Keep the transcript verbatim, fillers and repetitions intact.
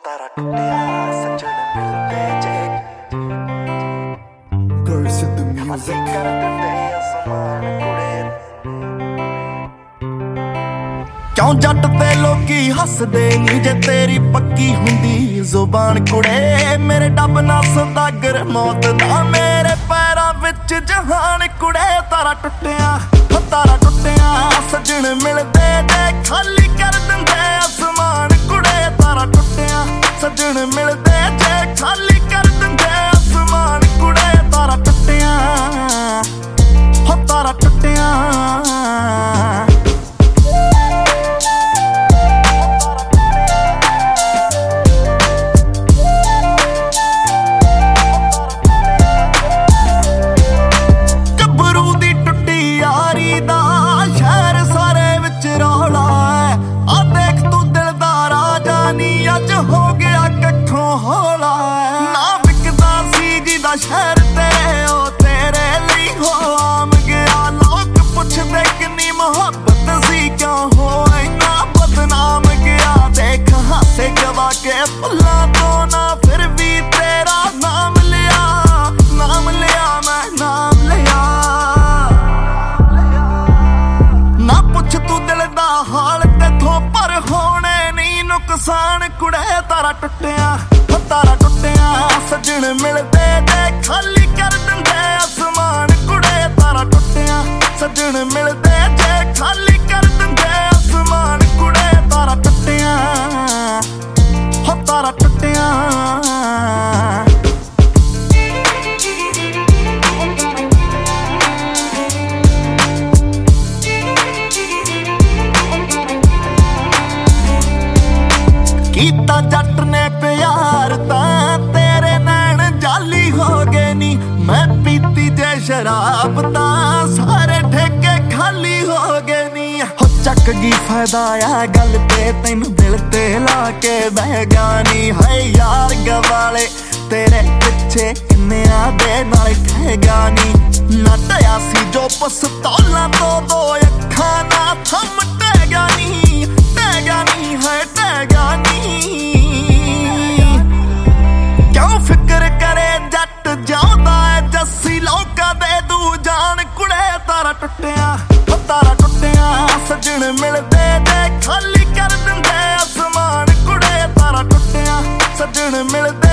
ਤਾਰਾ ਟੁੱਟਿਆ ਸੱਜਣ ਮਿਲਦੇ ਜੇ Girls in the music ਕਰ ਦਿੰਦੇ ਅਸਮਾਨ ਕੁੜੇ ਕਿਉਂ ਜੱਟ ਤੇ ਲੋਕੀ ਹੱਸਦੇ ਨੀ ਜੇ ਤੇਰੀ ਪੱਕੀ ਹੁੰਦੀ ਜ਼ੁਬਾਨ ਕੁੜੇ ਮੇਰੇ ਡੱਬ ਨਾ ਸੌਦਾਗਰ ਮੌਤ ਦਾ ਮੇਰੇ ਪੈਰਾਂ ਵਿੱਚ ਜਹਾਨ ਕੁੜੇ ਤਾਰਾ ਟੁੱਟਿਆ ਤਾਰਾ ਟੁੱਟਿਆ ਸੱਜਣ ਮਿਲਦੇ ਜੇ ਖਾਲੀ ਕਰ ਦਿੰਦੇ ਅਸਮਾਨ ਕੁੜੇ ਤਾਰਾ ਟੁੱਟਿਆ ਸੱਜਣ ਮਿਲਦੇ ਜੇ ਖਾਲੀ ਕਰ ਦਿੰਦੇ ਅਸਮਾਨ ਕੁੜੇ ਤਾਰਾ ਟੁੱਟਿਆ ਹੋ ਤਾਰਾ ਟੁੱਟਿਆ शहर तेरे ओ तेरे ली हो आम गया लोग पुछदे किन्नी मोहब्बत सी क्यों हो इन्ना बदनाम गया देख हासे गवा के फुल्लां तो ना फिर भी तेरा नाम लिया नाम लिया मैं नाम लिया ना पुछ तू दिल दा हाल तेथों पर होने नहीं नुकसान कुड़े तारा टुट्टिया तारा टुट्टिया सज्जण मिलदे जे खाली कर दिंदे आसमान कुड़े तारा टुट्टिया सज्जण मिलदे जे खाली कर दिंदे आसमान कुड़े तारा टुट्टिया हो तारा टुट्टिया कीता जट ने प्यार तां तेरे नैन जाली हो गए नी मैं पीती जे शराब तां सारे ठेके खाली हो गए नी हो चक गी फायदा आ गल ते तैनू दिल ते ला के बह गानी है यार गवाले तेरे पिछे किन्निया दे नाल ठहगानी ना टया सी जो पस्तौलां तो दो अखां ना थम टहगानी टहगानी है टहगानी क्यों फिक्र करे जट जांदा है जस्सी लोकां दे दू जान कुड़े तारा टुट्टिया तारा टुट्टिया सज्जण मिलदे जे खाली कर दिंदे आसमान कुड़े तारा टुट्टिया सज्जण मिलदे